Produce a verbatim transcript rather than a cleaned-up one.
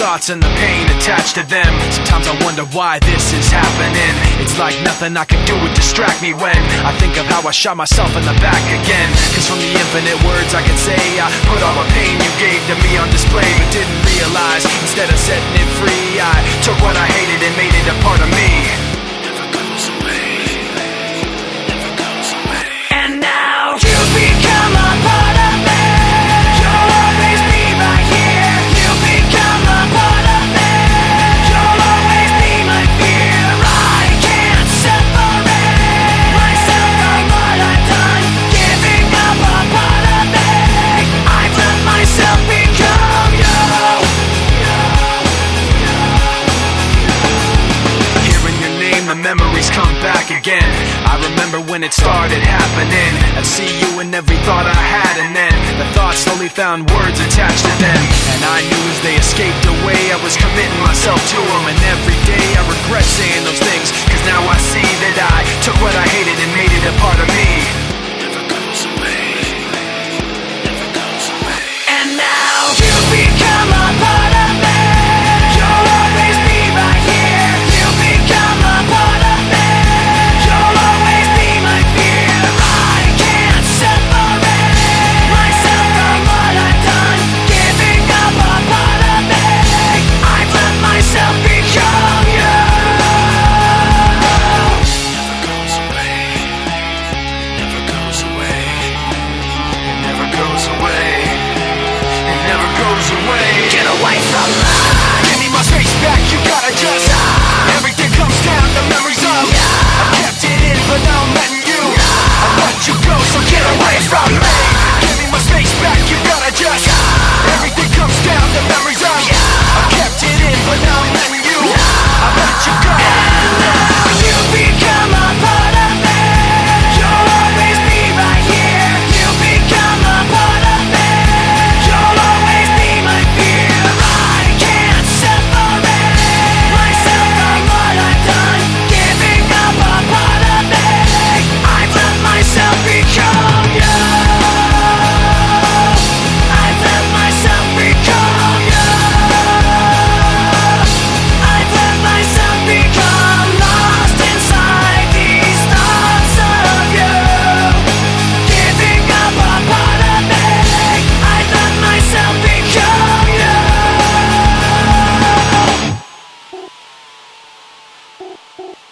thoughts and the pain attached to them. Sometimes I wonder why this is happening. It's like nothing I can do would distract me when I think of how I shot myself in the back again. Cause from the infinite words I can say, I put all the pain you gave to me on display, but didn't realize instead of setting it free, I took what I hated and made it a part of me. Never goes away, never goes away. And now you've become a part of me. You'll always be right here. You've become a part of me. You'll always be my fear. I can't separate myself from what I've done. Giving up a part of me. I've let myself become you. Hearing your name, the memories come back again. I remember when it started happening. I'd see you in every thought I had, and then the thoughts slowly found words attached to them. And I knew as they escaped away, I was committing myself to them. And every day I regret saying those things, cause now I see that I took what I hated and made it a part of me. Never goes away, never goes away. And now you've become a part of me. You'll always be right here. You've become a part of me. You'll always be my fear. I can't separate myself from what I've done. Giving up a part of me. I've let myself become you. Never goes away, never goes away. It never goes away, it never goes away. Get away from me. Give me my space back, you gotta just everything comes down to memories of I kept it in, but now I'm letting you I let you go, so get away from me. Give me my space back, you gotta just everything comes down to memories of I kept it in, but now I'm letting you I let you go. And now you become a part of me. You'll always be right here. You become a part of me. You'll always be my fear. I can't separate myself from what I've done. Giving up a part of me. I've let myself become you. I've let myself become you. I've let myself become lost inside these thoughts of you. Giving up a part of me. I've let myself become you.